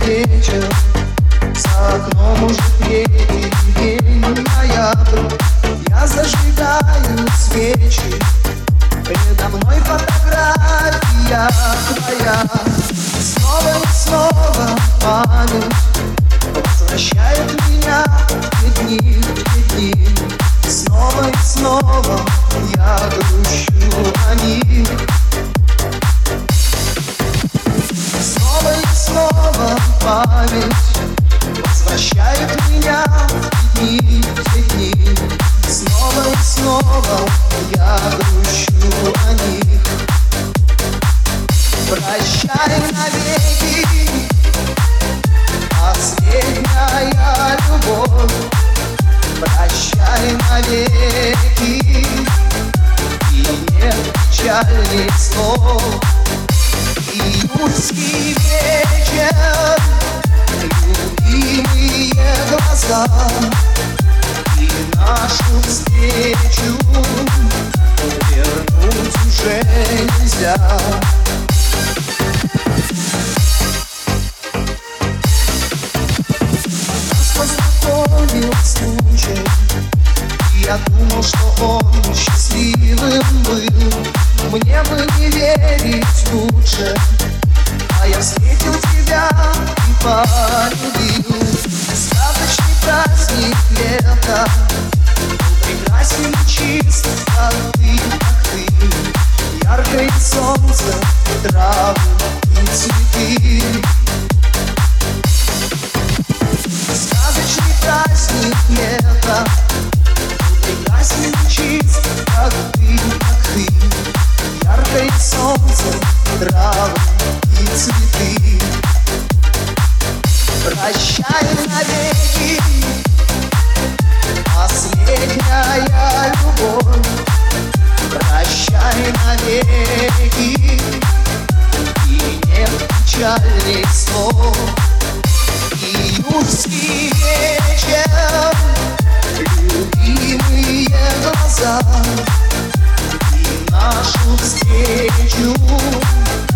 вечер, за окном уже третий день ноябрь. Я зажигаю свечи, предо мной фотография твоя. Снова и снова память возвращает меня в те дни. Снова и снова я грущу о них. Снова и снова память возвращает меня в те дни. Снова и снова я грущу о них. Прощай навеки, последняя любовь. Прощай навеки, и нет печальных слов. Июльский вечер, любимые глаза, и нашу встречу вернуть уже нельзя. Нас познакомил случай, и я думал, что он счастливым был. Мне бы не верить лучше, а я встретил тебя и полюбил. Сказочный праздник лета прекрасен и чист, как ты. Яркое солнце, травы и цветы. Сказочный праздник лета прекрасен и чист, как ты. Яркое солнце, травы и цветы. Прощай навеки, последняя любовь. Прощай навеки, и нет печальных слов. Июльский вечер, любимые глаза, и нашу встречу